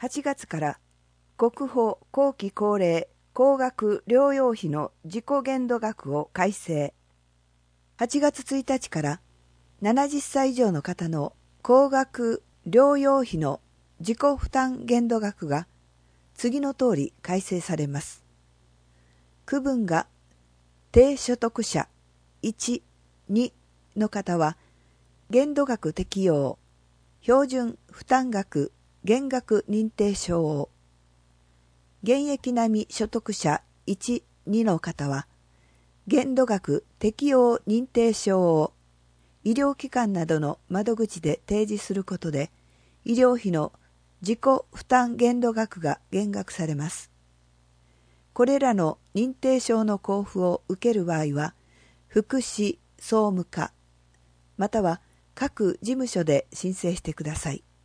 8月から国保後期高齢高額療養費の自己限度額を改正。8月1日から70歳以上の方の高額療養費の自己負担限度額が次の通り改正されます。区分が低所得者1、2の方は限度額適用、標準負担額減額認定証を、現役並み所得者1、2の方は限度額適用認定証を医療機関などの窓口で提示することで医療費の自己負担限度額が減額されます。これらの認定証の交付を受ける場合は福祉総務課または各事務所で申請してください。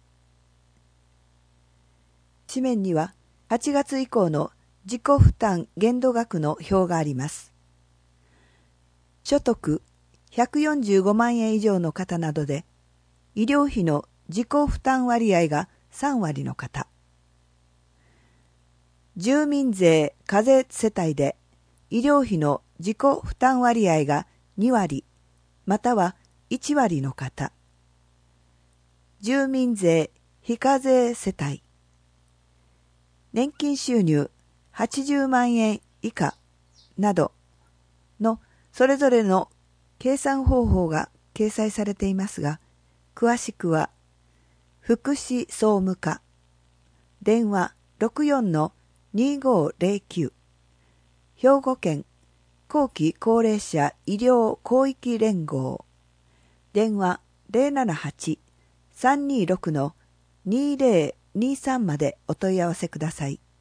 紙面には8月以降の自己負担限度額の表があります。所得145万円以上の方などで、医療費の自己負担割合が3割の方。住民税課税世帯で、医療費の自己負担割合が2割、または1割の方。住民税非課税世帯。年金収入80万円以下などのそれぞれの計算方法が掲載されていますが、詳しくは福祉総務課電話 64-2509 兵庫県後期高齢者医療広域連合電話 078-326-2023 までお問い合わせください。